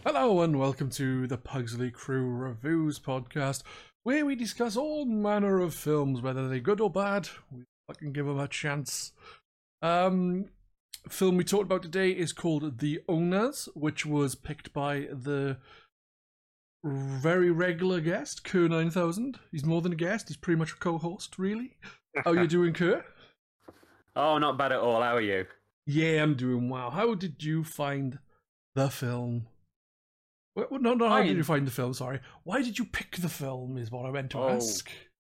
Hello and welcome to the Pugsley Crew Reviews podcast, where we discuss all manner of films, whether they're good or bad. We fucking give them a chance. Film we talked about today is called The Owners, which was picked by the very regular guest, Kerr9000. He's more than a guest, he's pretty much a co-host, really. How you doing, Kerr? Oh, not bad at all. How are you? Yeah, I'm doing well. How did you find the film? Not how did you find the film, sorry. Why did you pick the film is what I meant to ask.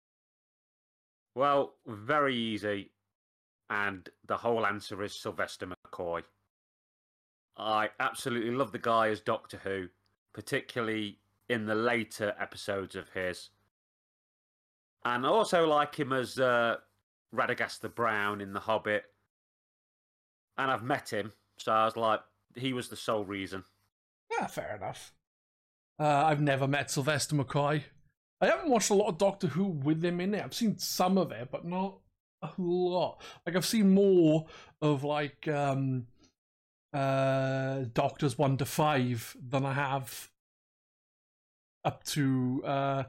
Well, very easy. And the whole answer is Sylvester McCoy. I absolutely love the guy as Doctor Who, particularly in the later episodes of his. And I also like him as Radagast the Brown in The Hobbit. And I've met him, so I was like, he was the sole reason. Yeah, fair enough. I've never met Sylvester McCoy. I haven't watched a lot of Doctor Who with him in it. I've seen some of it, but not a lot. Like, I've seen more of, like, Doctors 1 to 5 than I have up to,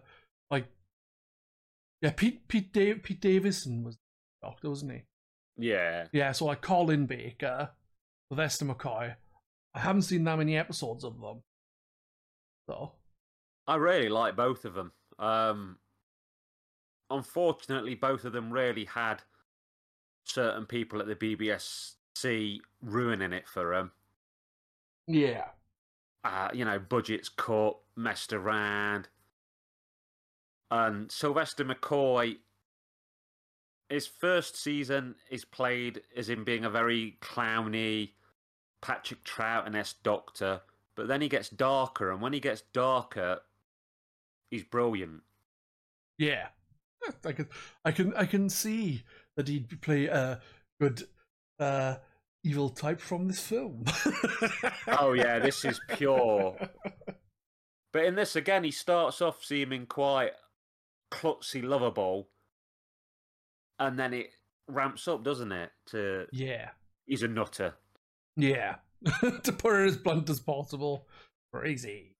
Pete Davison was the Doctor, wasn't he? Yeah. Yeah, so like Colin Baker, Sylvester McCoy. I haven't seen that many episodes of them. So I really like both of them. Unfortunately, both of them really had certain people at the BBFC ruining it for them. Yeah. Budgets cut, messed around. And Sylvester McCoy, his first season is played as him being a very clowny, Patrick Troughton-esque Doctor, but then he gets darker, and when he gets darker, he's brilliant. Yeah, I can see that he'd play a good evil type from this film. Oh yeah, this is pure. But in this again, he starts off seeming quite klutzy, lovable, and then it ramps up, doesn't it? He's a nutter. Yeah. To put it as blunt as possible. Crazy.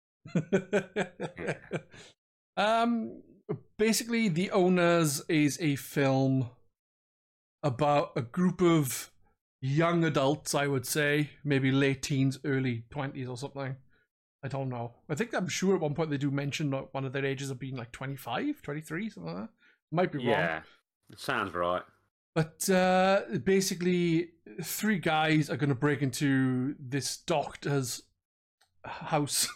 Basically, The Owners is a film about a group of young adults, I would say. Maybe late teens, early 20s or something. I don't know. I'm sure at one point they do mention one of their ages of being like 25, 23, something like that. Might be wrong. Yeah, it sounds right. But basically, three guys are going to break into this doctor's house.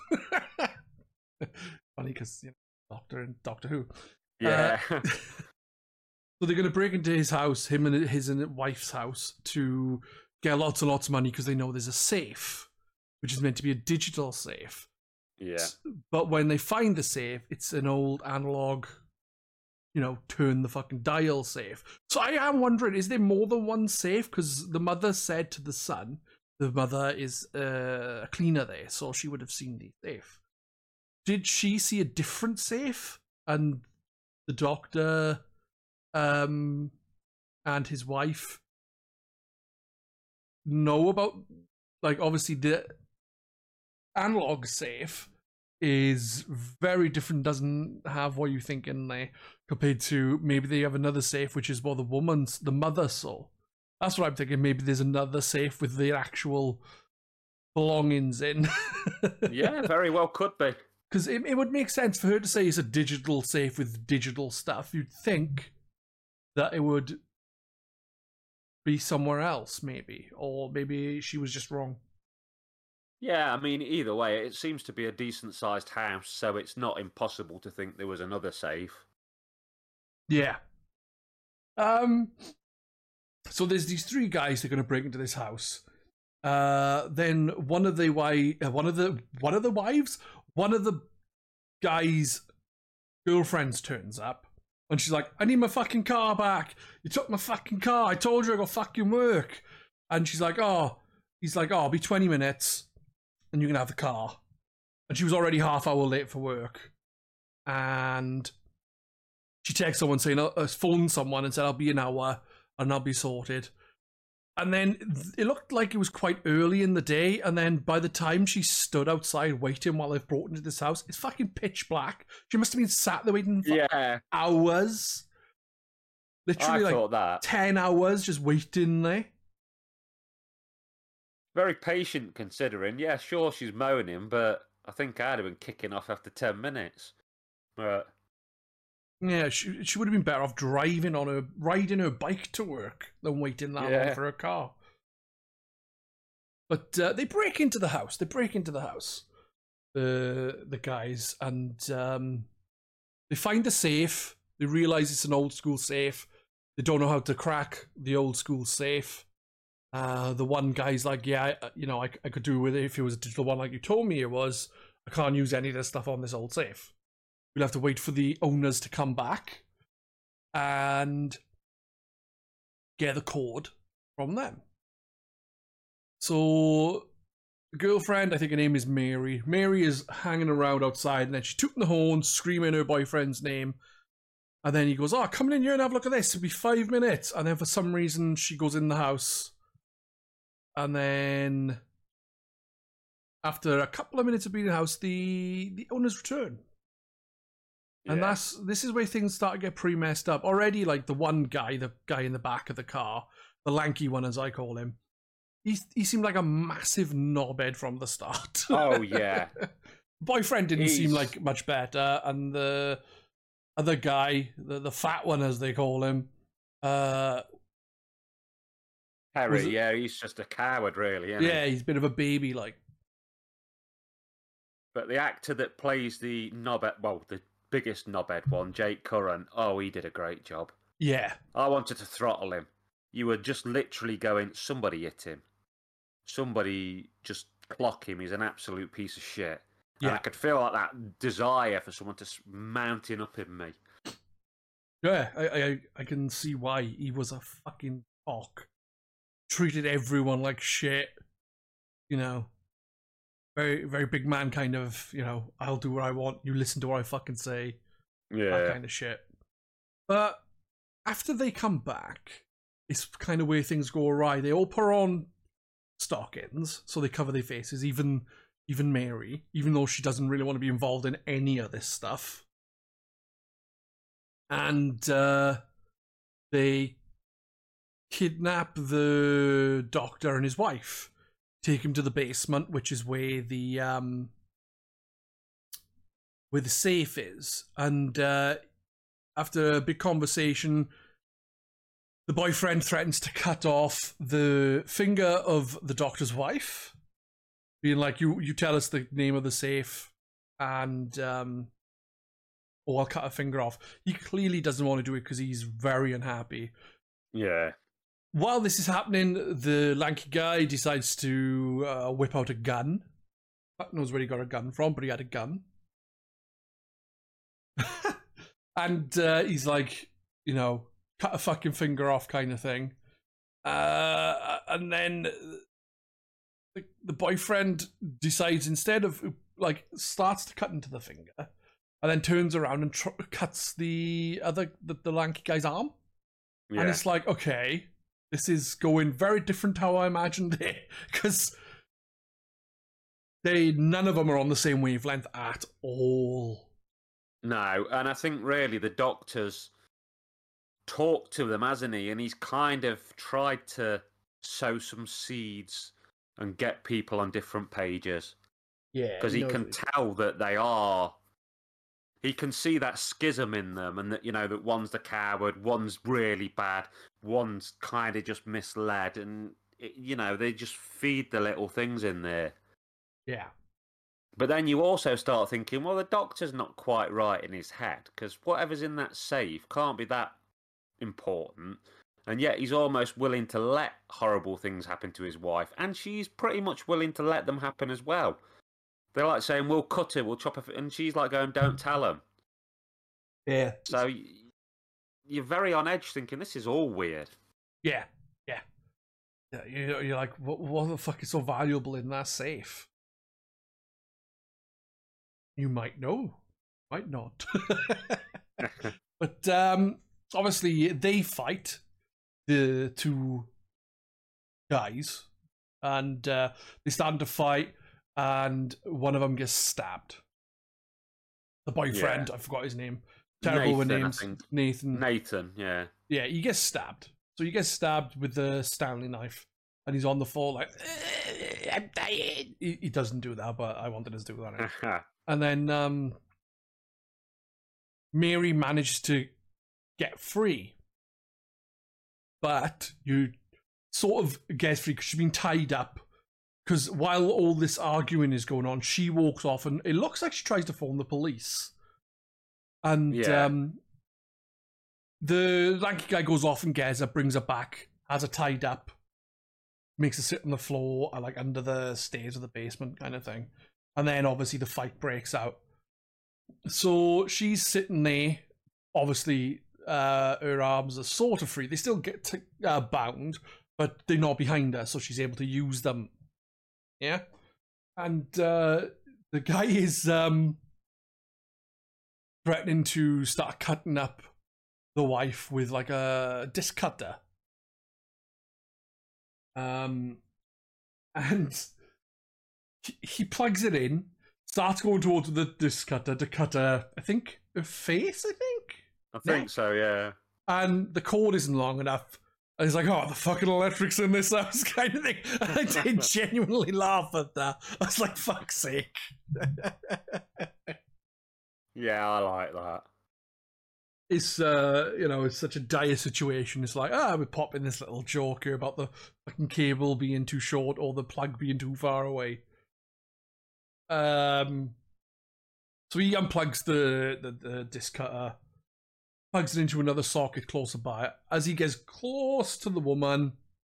Funny because, Doctor and Doctor Who. Yeah. So they're going to break into his house, him and his wife's house, to get lots and lots of money because they know there's a safe, which is meant to be a digital safe. Yeah. But when they find the safe, it's an old analog, turn the fucking dial safe. So I am wondering, is there more than one safe? Because the mother said to the son, the mother is a cleaner there, so she would have seen the safe. Did she see a different safe? And the doctor and his wife know about, obviously the analog safe is very different, doesn't have what you think in there, compared to maybe they have another safe which is what the mother saw. That's what I'm thinking. Maybe there's another safe with the actual belongings in. Yeah, very well could be. Because it would make sense for her to say it's a digital safe with digital stuff. You'd think that it would be somewhere else, maybe. Or maybe she was just wrong. Yeah, I mean, either way, it seems to be a decent-sized house, so it's not impossible to think there was another safe. Yeah. So there's these three guys that are going to break into this house. Then one of the guy's girlfriends turns up, and she's like, "I need my fucking car back. You took my fucking car. I told you I got fucking work." And she's like, he's like, "I'll be 20 minutes, and you can have the car." And she was already half hour late for work, and she texts someone saying, phoned someone and said, "I'll be an hour and I'll be sorted." And then it looked like it was quite early in the day, and then by the time she stood outside waiting while they've brought into this house, it's fucking pitch black. She must have been sat there waiting for hours. Literally, I thought that 10 hours just waiting there. Very patient considering. Yeah, sure, she's moaning, but I think I'd have been kicking off after 10 minutes. But yeah, she would have been better off riding her bike to work than waiting that long for her car. But they break into the house. The guys, and they find the safe. They realize it's an old school safe. They don't know how to crack the old school safe. The one guy's like, yeah, I could do with it if it was a digital one like you told me it was. I can't use any of this stuff on this old safe. We'll have to wait for the owners to come back and get the code from them. So the girlfriend, I think her name is Mary. Mary is hanging around outside, and then she's tooting the horn, screaming her boyfriend's name. And then he goes, oh, come in here and have a look at this. It'll be 5 minutes. And then for some reason, she goes in the house. And then after a couple of minutes of being in the house, the owners return. And this is where things start to get pretty messed up. Already, like the one guy, the guy in the back of the car, the lanky one as I call him, he seemed like a massive knobhead from the start. Oh, yeah. Boyfriend didn't seem like much better. And the other guy, the fat one as they call him, Harry, he's just a coward, really, isn't he? He's a bit of a baby, like. But the actor that plays the biggest knobhead one, Jake Curran, he did a great job. Yeah. I wanted to throttle him. You were just literally going, somebody hit him. Somebody just clock him. He's an absolute piece of shit. Yeah. And I could feel like that desire for someone to mounting up in me. Yeah, I can see why he was a fucking cock. Treated everyone like shit. Very, very big man kind of, I'll do what I want, you listen to what I fucking say. Yeah. That kind of shit. But after they come back, it's kind of where things go awry. They all put on stockings, so they cover their faces, even Mary, even though she doesn't really want to be involved in any of this stuff. And they kidnap the doctor and his wife. Take him to the basement, which is where the safe is. And after a big conversation, the boyfriend threatens to cut off the finger of the doctor's wife, being like, "You tell us the name of the safe, and I'll cut a finger off." He clearly doesn't want to do it because he's very unhappy. Yeah. While this is happening, the lanky guy decides to whip out a gun. God knows where he got a gun from, but he had a gun. And he's like, cut a fucking finger off kind of thing. And then the boyfriend decides, instead of, starts to cut into the finger, and then turns around and cuts the lanky guy's arm. Yeah. And it's like, okay, this is going very different how I imagined it, because none of them are on the same wavelength at all. No, and I think really the doctor's talked to them, hasn't he? And he's kind of tried to sow some seeds and get people on different pages. Yeah. Because he can tell that they are... He can see that schism in them, and that, that one's the coward, one's really bad, one's kind of just misled, and, they just feed the little things in there. Yeah. But then you also start thinking, well, the doctor's not quite right in his head, because whatever's in that safe can't be that important, and yet he's almost willing to let horrible things happen to his wife, and she's pretty much willing to let them happen as well. They're like saying, we'll cut her, we'll chop her, and she's like going, don't tell him. Yeah. So you're very on edge thinking, this is all weird. Yeah. You're like, what the fuck is so valuable in that safe? You might know, might not. But obviously they fight, the two guys, and they start to fight, and one of them gets stabbed. The boyfriend, I forgot his name. Terrible with names. Nathan, yeah. Yeah, he gets stabbed. So he gets stabbed with the Stanley knife, and he's on the floor like, I'm dying. He doesn't do that, but I wanted to do that. And then Mary manages to get free. But you sort of gets free because she's been tied up. Because while all this arguing is going on, she walks off, and it looks like she tries to phone the police. And the lanky guy goes off and gets her, brings her back, has her tied up, makes her sit on the floor, like under the stairs of the basement kind of thing. And then obviously the fight breaks out. So she's sitting there. Obviously, her arms are sort of free. They still get bound, but they're not behind her, so she's able to use them. Yeah? And the guy is threatening to start cutting up the wife with like a disc cutter. And he plugs it in, starts going towards the disc cutter to cut her, I think, her face, I think so, yeah. And the cord isn't long enough. And he's like, oh, the fucking electric's in this house kind of thing. And I did genuinely laugh at that. I was like, fuck's sake. Yeah, I like that. It's, it's such a dire situation. It's like, we're popping this little joke here about the fucking cable being too short or the plug being too far away. So he unplugs the disc cutter, plugs it into another socket closer by. As he gets close to the woman,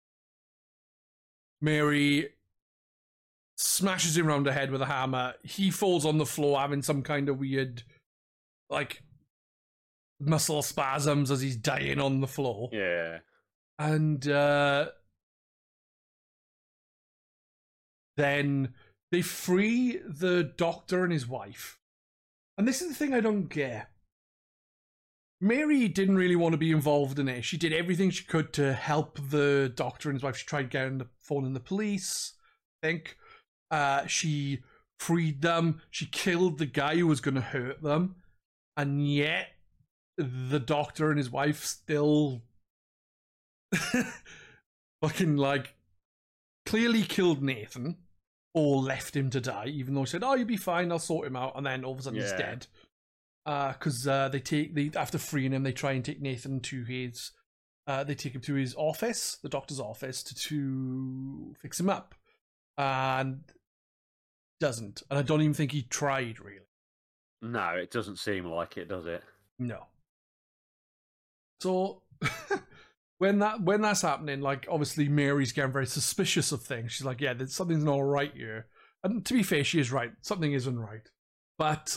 Mary smashes him around the head with a hammer. He falls on the floor having some kind of weird, like, muscle spasms as he's dying on the floor. Yeah. And then they free the doctor and his wife. And this is the thing I don't get. Mary didn't really want to be involved in it. She did everything she could to help the doctor and his wife. She tried getting the phone in the police, I think. She freed them. She killed the guy who was going to hurt them. And yet, the doctor and his wife still fucking, like, clearly killed Nathan or left him to die, even though she said, oh, you'll be fine, I'll sort him out. And then all of a sudden he's dead. Because after freeing him, they try and take Nathan to his, they take him to his office, the doctor's office, to fix him up. And doesn't. And I don't even think he tried, really. No, it doesn't seem like it, does it? No. So when that's happening, like, obviously Mary's getting very suspicious of things. She's like, yeah, something's not right here. And to be fair, she is right. Something isn't right. But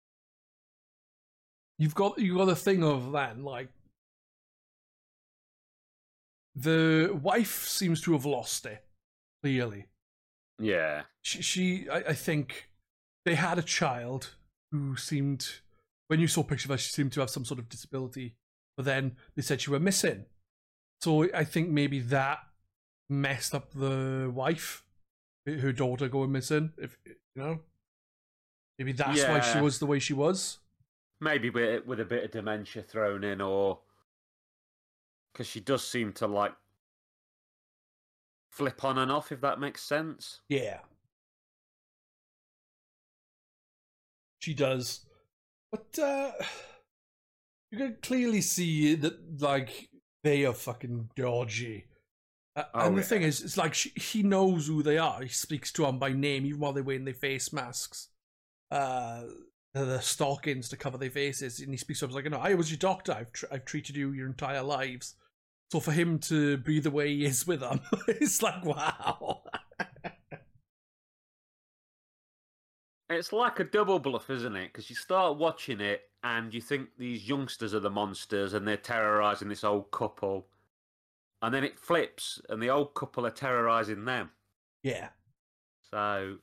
you've got the thing of then, like, the wife seems to have lost it, clearly. Yeah. I think they had a child who seemed, when you saw pictures of her, she seemed to have some sort of disability. But then they said she were missing. So I think maybe that messed up the wife, her daughter going missing. If maybe that's why she was the way she was. Maybe with a bit of dementia thrown in, or because she does seem to, like, flip on and off, if that makes sense. Yeah, she does. But you can clearly see that, like, they are fucking dodgy. And the thing is, it's like he knows who they are. He speaks to them by name, even while they're wearing their face masks. The stockings to cover their faces, and he speaks to them like, I was your doctor. I've treated you your entire lives. So for him to be the way he is with them, it's like, wow. It's like a double bluff, isn't it? Because you start watching it and you think these youngsters are the monsters and they're terrorising this old couple. And then it flips and the old couple are terrorising them. Yeah. So,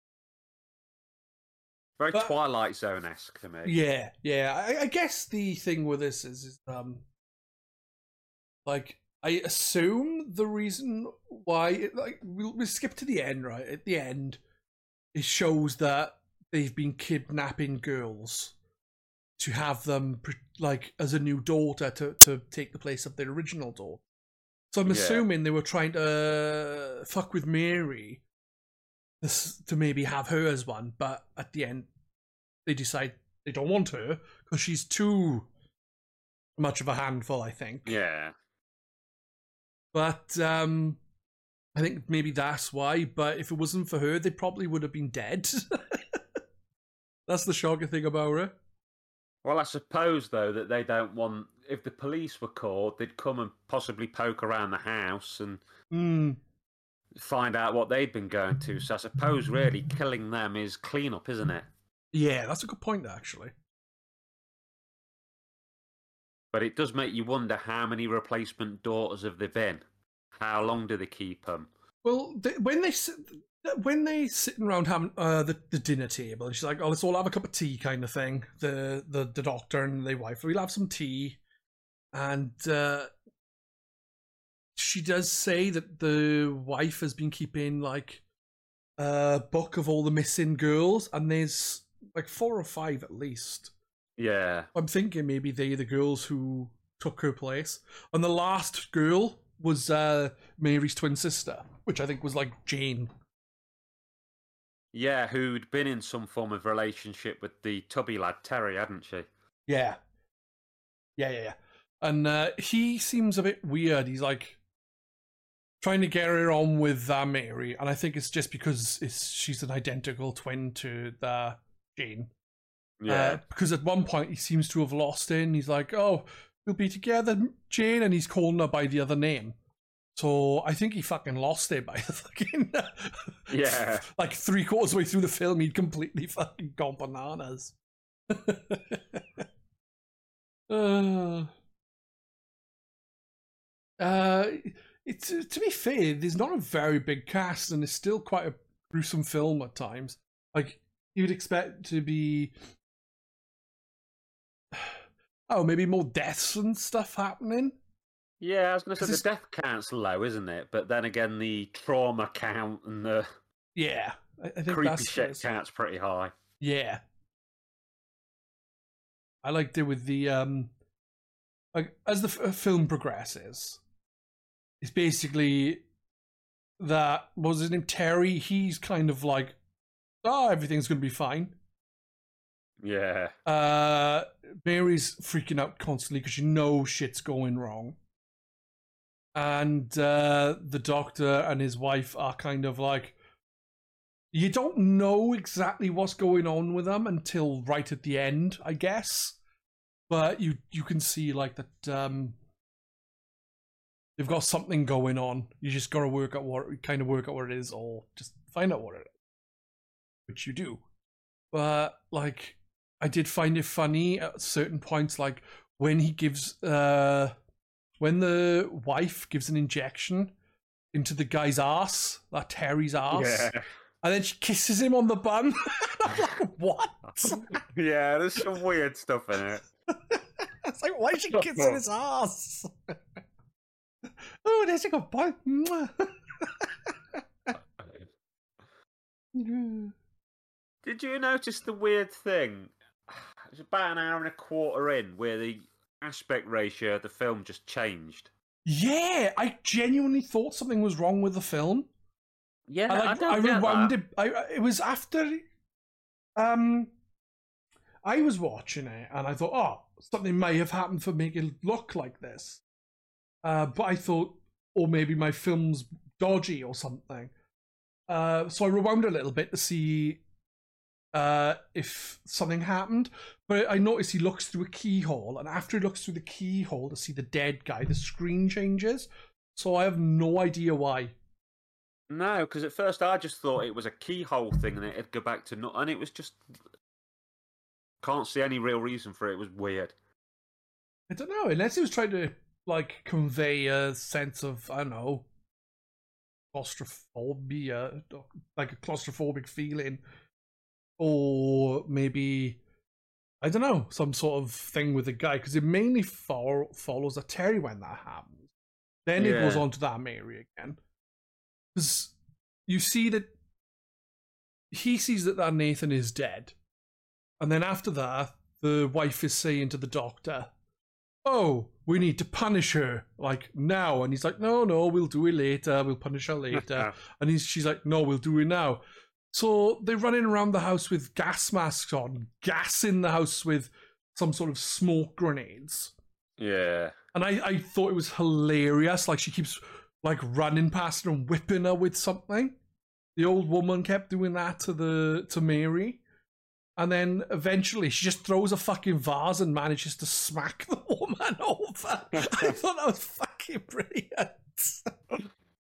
very Twilight Zone-esque to me. Yeah, yeah. I guess the thing with this is like, I assume the reason why. We'll skip to the end, right? At the end, it shows that they've been kidnapping girls to have them as a new daughter to take the place of their original daughter. So I'm assuming they were trying to fuck with Mary to maybe have her as one, but at the end they decide they don't want her because she's too much of a handful, I think. Yeah. But I think maybe that's why. But if it wasn't for her, they probably would have been dead. That's the shocking thing about it. Well, I suppose, though, that they don't want... If the police were called, they'd come and possibly poke around the house and find out what they'd been going to. So I suppose, really, killing them is clean-up, isn't it? Yeah, that's a good point, actually. But it does make you wonder how many replacement daughters have there been? How long do they keep them? Well, when they sitting around having the dinner table, and she's like, "Oh, let's all have a cup of tea," kind of thing. The doctor and the wife, we'll have some tea, and she does say that the wife has been keeping a book of all the missing girls, and there's 4 or 5 at least. Yeah, I'm thinking maybe they're the girls who took her place, and the last girl was Mary's twin sister, which I think was Jane. Yeah, who'd been in some form of relationship with the tubby lad, Terry, hadn't she? Yeah. And he seems a bit weird. He's trying to get her on with Mary, and I think it's just because she's an identical twin to Jane. Yeah. Because at one point he seems to have lost it, and he's like, "Oh, we'll be together, Jane," and he's calling her by the other name. So I think he fucking lost it by fucking 3/4 way through the film. He'd completely fucking gone bananas. It's to be fair, there's not a very big cast, and it's still quite a gruesome film at times. You'd expect to be, maybe more deaths and stuff happening. Yeah, I was going to say the death count's low, isn't it? But then again, the trauma count and the I think creepy shit count's pretty high. Yeah, I liked it with the as the film progresses, it's basically that was his name Terry. He's kind of everything's gonna be fine. Yeah. Mary's freaking out constantly because she knows shit's going wrong. And the doctor and his wife are kind of you don't know exactly what's going on with them until right at the end, I guess. But you can see that they've got something going on. You just gotta work out what it is, or just find out what it is, which you do. But I did find it funny at certain points, when he gives when the wife gives an injection into the guy's ass, Terry's ass, and then she kisses him on the bum. I'm like, what? Yeah, there's some weird stuff in it. It's why is she kissing his ass? Oh, there's a good boy. Did you notice the weird thing? It was about an hour and a quarter in where the aspect ratio of the film just changed. Yeah, I genuinely thought something was wrong with the film. Yeah, I rewound it. It was after I was watching it, and I thought, something may have happened for making it look like this. But I thought, maybe my film's dodgy or something. So I rewound a little bit to see if something happened. But I noticed he looks through a keyhole, and after he looks through the keyhole to see the dead guy, the screen changes. So I have no idea why. No, because at first I just thought it was a keyhole thing, and it'd go back to and it was just... Can't see any real reason for it. It was weird. I don't know, unless he was trying to convey a sense of, I don't know, claustrophobia, a claustrophobic feeling, or maybe, I don't know, some sort of thing with the guy, because it mainly follows a Terry when that happens. Then it goes on to that Mary again. because you see that he sees that Nathan is dead, and then after that, the wife is saying to the doctor, "Oh, we need to punish her like now," and he's like, "No, we'll do it later. We'll punish her later." And she's like, "No, we'll do it now." So they're running around the house with gas masks on, gassing the house with some sort of smoke grenades. Yeah. And I thought it was hilarious. Like, she keeps like running past her and whipping her with something. The old woman kept doing that to Mary. And then eventually she just throws a fucking vase and manages to smack the woman over. I thought that was fucking brilliant.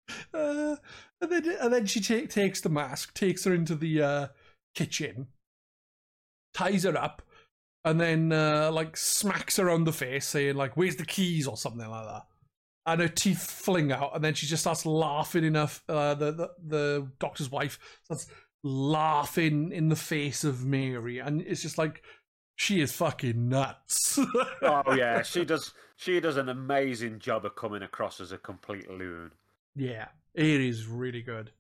And then she takes the mask, takes her into the kitchen, ties her up, and then like smacks her on the face, saying like, "Where's the keys?" or something like that. And her teeth fling out, and then she just starts laughing enough. The doctor's wife starts laughing in the face of Mary, and it's just like, she is fucking nuts. Oh yeah, she does an amazing job of coming across as a complete loon. Yeah, it is really good.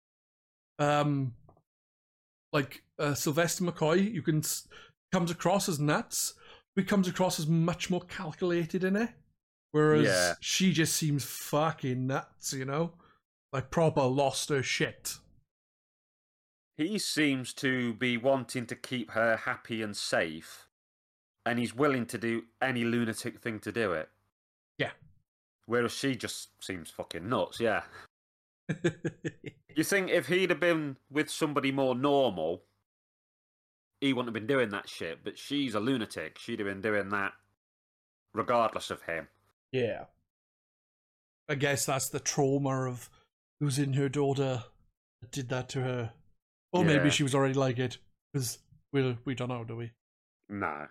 Like Sylvester McCoy, comes across as nuts, but comes across as much more calculated in it. Whereas she just seems fucking nuts, you know? Like proper lost her shit. He seems to be wanting to keep her happy and safe, and he's willing to do any lunatic thing to do it. Yeah. Whereas she just seems fucking nuts, yeah. You think if he'd have been with somebody more normal, he wouldn't have been doing that shit, but she's a lunatic. She'd have been doing that regardless of him. Yeah. I guess that's the trauma of losing her daughter that did that to her. Or maybe she was already like it, because we don't know, do we? No.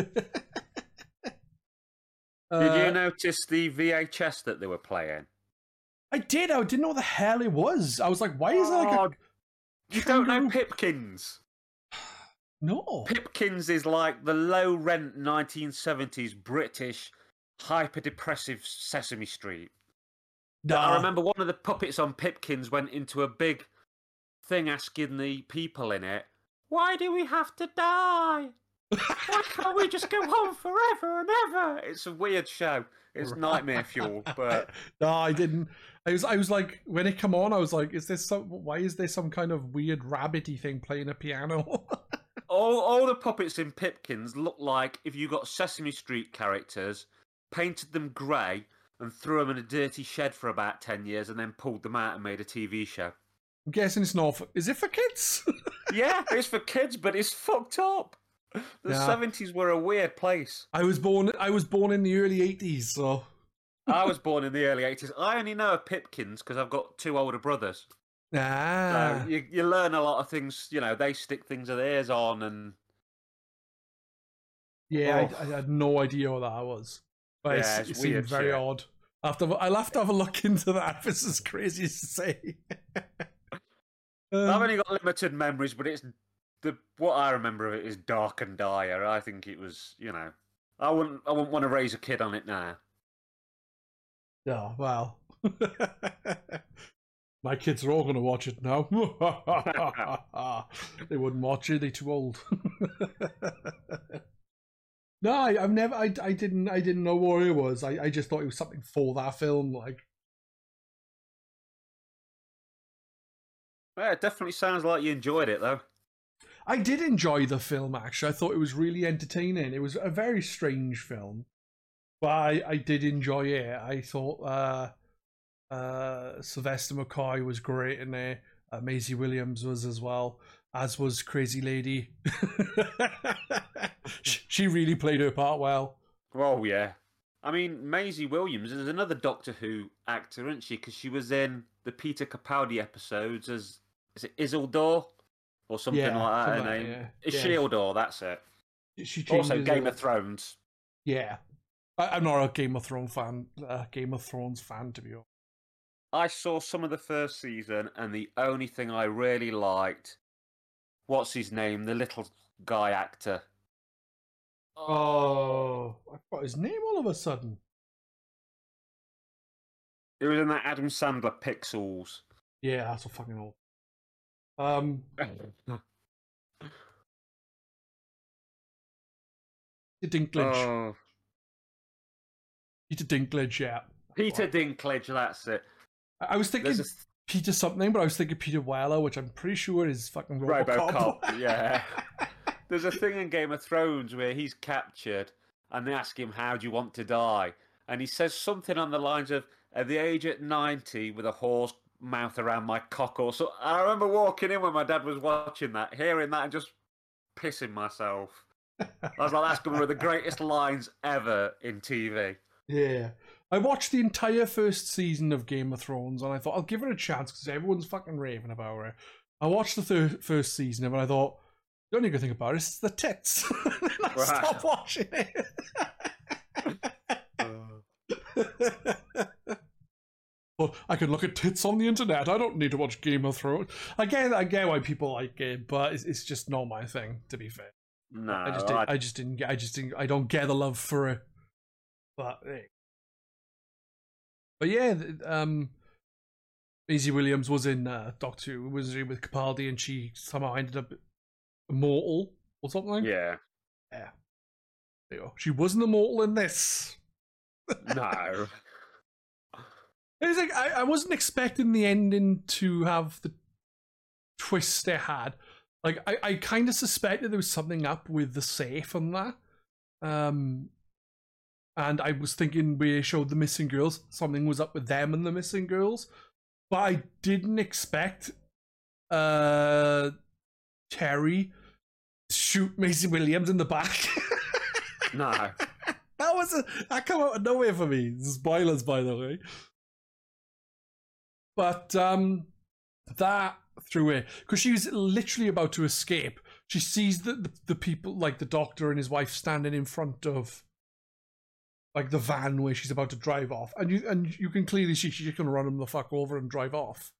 Did you notice the VHS that they were playing? I did. I didn't know what the hell it was. I was like, why is there like a... You don't know Pipkins? No. Pipkins is like the low-rent 1970s British hyper-depressive Sesame Street. I remember one of the puppets on Pipkins went into a big thing asking the people in it, "Why do we have to die? Why can't we just go home forever and ever?" It's a weird show. It's nightmare fuel, but... No, I didn't. I was like, when it came on, I was like, why is there some kind of weird rabbity thing playing a piano? all the puppets in Pipkins look like if you got Sesame Street characters, painted them grey, and threw them in a dirty shed for about 10 years, and then pulled them out and made a TV show. I'm guessing it's not. Is it for kids? Yeah, it's for kids, but it's fucked up. The 70s were a weird place. I was born in the early 80s, so... I was born in the early 80s. I only know of Pipkins because I've got 2 older brothers. Ah. So you learn a lot of things, you know, they stick things of theirs on and... Yeah, I had no idea what that was. But it seemed very odd. I'll have to have a look into that if it's as crazy as to say. I've only got limited memories, but what I remember of it is dark and dire. I think it was, you know, I wouldn't want to raise a kid on it now. Yeah, well, my kids are all going to watch it now. They wouldn't watch it; they're too old. No, I've never. I didn't know what it was. I just thought it was something for that film, like. Yeah, it definitely sounds like you enjoyed it, though. I did enjoy the film, actually. I thought it was really entertaining. It was a very strange film, but I did enjoy it. I thought Sylvester McCoy was great in there. Maisie Williams was as well, as was Crazy Lady. She really played her part well. Oh, yeah. I mean, Maisie Williams is another Doctor Who actor, isn't she? Because she was in the Peter Capaldi episodes as, is it Isildur? Or something like that, her name. Yeah. Isildur, that's it. She also, Game of Thrones. Yeah. I'm not a Game of Thrones fan, to be honest. I saw some of the first season, and the only thing I really liked, what's his name? The little guy actor. Oh, I forgot his name all of a sudden. It was in that Adam Sandler Pixels. Yeah, that's a fucking old. Peter Dinklage. Oh, Peter Dinklage, yeah. Peter Dinklage, that's it. I was thinking There's a Peter something, but I was thinking Peter Weller, which I'm pretty sure is fucking RoboCop, yeah. There's a thing in Game of Thrones where he's captured and they ask him, how do you want to die? And he says something on the lines of, at the age of 90 with a horse mouth around my cock or so. I remember walking in when my dad was watching that, hearing that and just pissing myself. I was like, that's one of the greatest lines ever in TV. Yeah. I watched the entire first season of Game of Thrones and I thought, I'll give it a chance because everyone's fucking raving about it. I watched the first season of it and I thought, the only good thing about it is the tits. And I stopped watching it. But I can look at tits on the internet. I don't need to watch Game of Thrones. I get why people like it, but it's just not my thing, to be fair. No, I don't get the love for it. But yeah, Maisie Williams was in Doctor Who, was with Capaldi, and she somehow ended up immortal or something. Yeah. There you go. She wasn't immortal in this. No. It was like I wasn't expecting the ending to have the twist it had. Like I kind of suspected there was something up with the safe and that. And I was thinking we showed the missing girls, something was up with them and the missing girls. But I didn't expect Terry to shoot Maisie Williams in the back. No. That came out of nowhere for me. Spoilers, by the way. But that threw it, because she was literally about to escape. She sees the people, like the doctor and his wife, standing in front of like the van where she's about to drive off, and you can clearly see she's gonna run him the fuck over and drive off.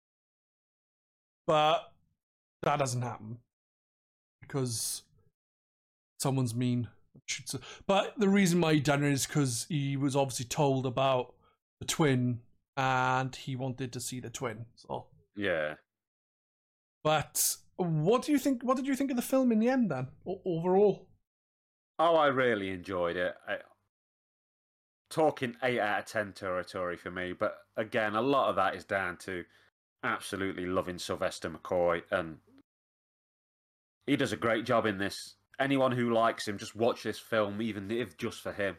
But that doesn't happen because someone's mean. But the reason why he done it is because he was obviously told about the twin and he wanted to see the twin. So yeah. But what do you think? What did you think of the film in the end, then, overall? Oh, I really enjoyed it. Talking 8 out of 10 territory for me, but again, a lot of that is down to absolutely loving Sylvester McCoy, and he does a great job in this. Anyone who likes him, just watch this film, even if just for him.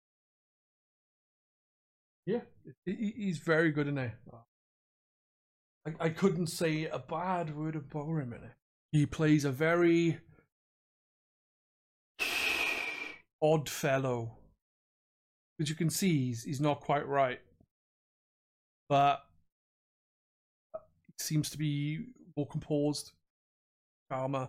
Yeah, he's very good in it. I couldn't say a bad word about him in it. He plays a very odd fellow. As you can see, he's not quite right. But he seems to be more composed, calmer,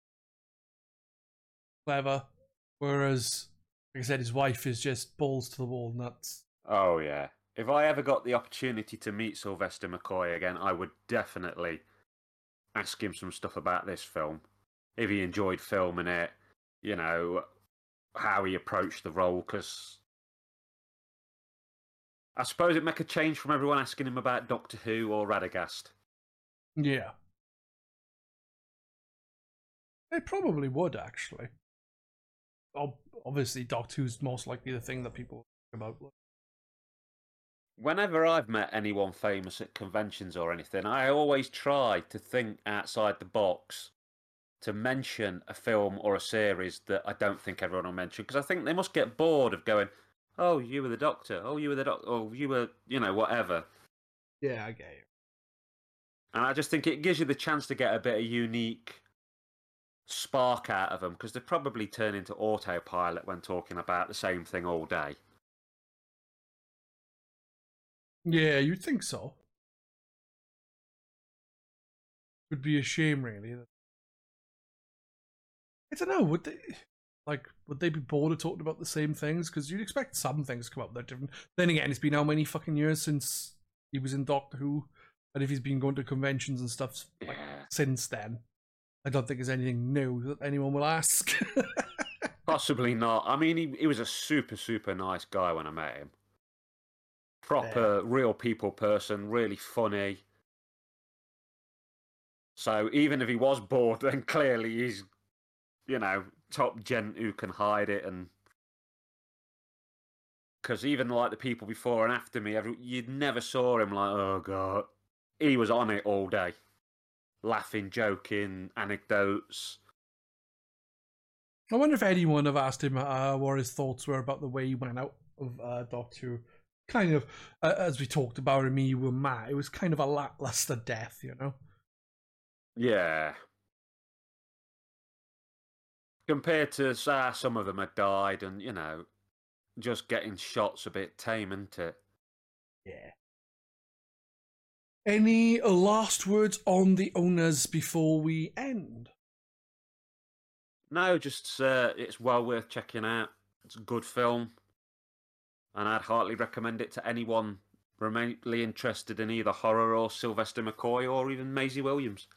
clever. Whereas, like I said, his wife is just balls to the wall nuts. Oh, yeah. If I ever got the opportunity to meet Sylvester McCoy again, I would definitely ask him some stuff about this film. If he enjoyed filming it, you know, how he approached the role, because I suppose it'd make a change from everyone asking him about Doctor Who or Radagast. Yeah. They probably would, actually. Obviously, Doctor Who's most likely the thing that people talk about. Whenever I've met anyone famous at conventions or anything, I always try to think outside the box to mention a film or a series that I don't think everyone will mention, because I think they must get bored of going, oh, you were the Doctor, oh, you were the Doctor, oh, you were, you know, whatever. Yeah, I get you. And I just think it gives you the chance to get a bit of unique spark out of them, because they probably turn into autopilot when talking about the same thing all day. Yeah, you'd think so. Would be a shame, really. I don't know. Would they be bored of talking about the same things? Because you'd expect some things to come up that are different. Then again, it's been how many fucking years since he was in Doctor Who, and if he's been going to conventions and stuff since then, I don't think there's anything new that anyone will ask. Possibly not. I mean, he was a super, super nice guy when I met him. Proper, real people person, really funny. So even if he was bored, then clearly he's, top gent who can hide it. And because even like the people before and after me, you never saw him like, oh God. He was on it all day, laughing, joking, anecdotes. I wonder if anyone have asked him what his thoughts were about the way he went out of Doctor Who. Kind of, as we talked about him, you were Matt. It was kind of a lackluster death, Yeah. Compared to some of them had died, and just getting shots a bit tame, isn't it? Yeah. Any last words on the owners before we end? No, just it's well worth checking out. It's a good film, and I'd heartily recommend it to anyone remotely interested in either horror or Sylvester McCoy or even Maisie Williams.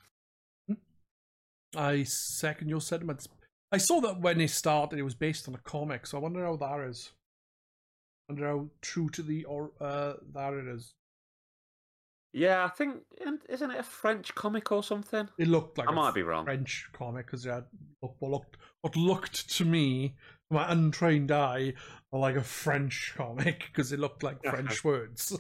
I second your sentiments. I saw that when it started, it was based on a comic, so I wonder how that is. I wonder how true to that it is. Yeah, I think, isn't it a French comic or something? It looked like I might be wrong. French comic because it had what looked to me, my untrained eye, like a French comic because it looked like French words.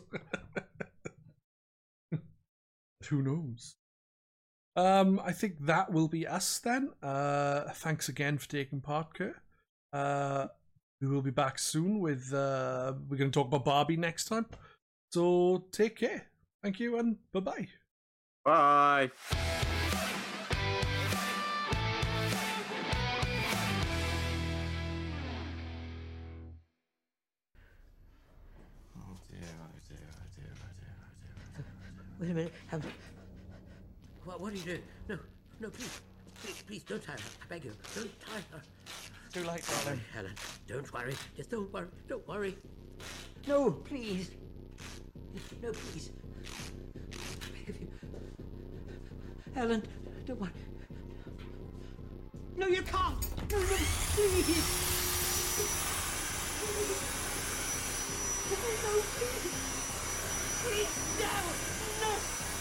Who knows? I think that will be us then. Thanks again for taking part, Kurt. We will be back soon with we're going to talk about Barbie next time. So take care. Thank you and bye-bye. Bye. Wait a minute. What are you doing? No, please, don't tie her. I beg you, don't tie her. Too late, darling. Helen, don't worry. Just don't worry. No, please. No, please. I beg of you. Helen, don't worry. No, you can't. No, please. No, please. Please, no.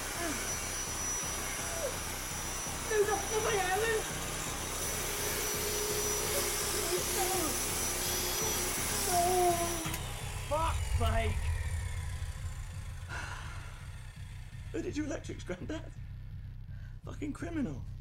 No, not my Helen. No. Fuck's sake! Who did you electrics, Grandad? Fucking criminal.